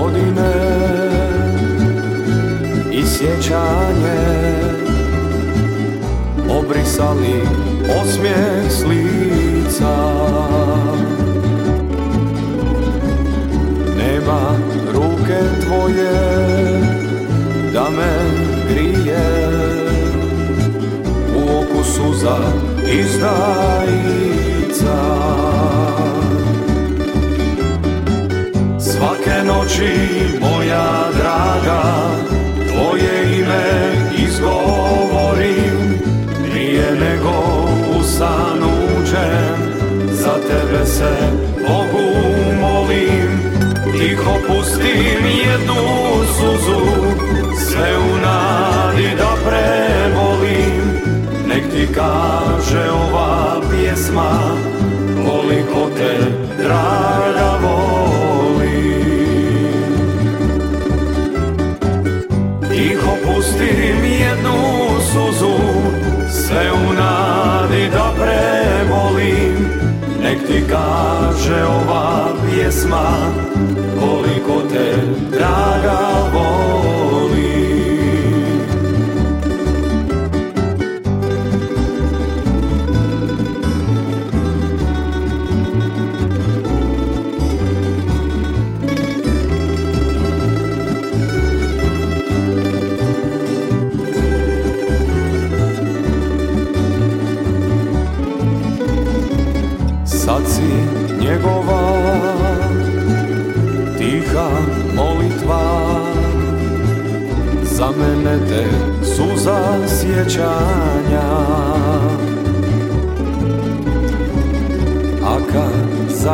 godine i sjećanje obrisali osmijeh s lica. Nema ruke tvoje da me grije, u oku suza izdajica. Svake noći moja draga tvoje ime izgovorim, prije nego u san uđem, za tebe se Bogu molim. Tiho pustim jednu suzu, sve u nadi da prebolim. Nek ti kaže ova pjesma koliko te draga volim. Tiho pustim jednu suzu, sve u nadi da prebolim. Nek ti kaže ova pjesma koliko te draga volim. Sad si njegova tiha molitva, za mene te suza sjećanja. A kad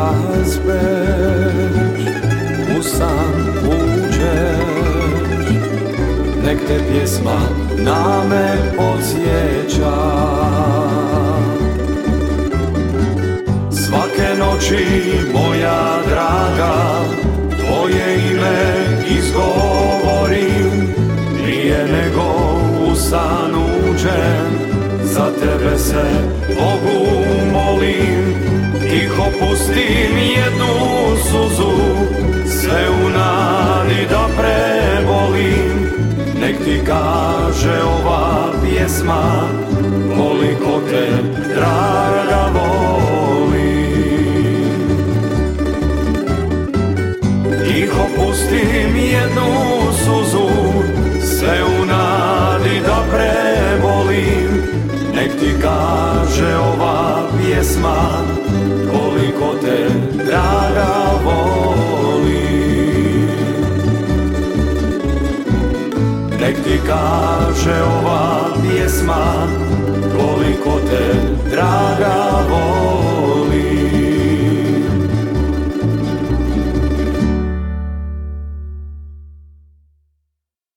zaspeš, u san uđeš, nek te pjesma na me podsjeća. Svake noći moja draga tvoje ime izgovorim, prije nego u san uđem, za tebe se Bogu molim. Tiho pustim jednu suzu, sve u nadi da prebolim. Nek ti kaže ova pjesma koliko te draga volim. Tiho pustim jednu suzu, sve u nadi da prebolim. Nek ti kaže ova pjesma koliko te draga volim. Nek ti kaže ova pjesma koliko te draga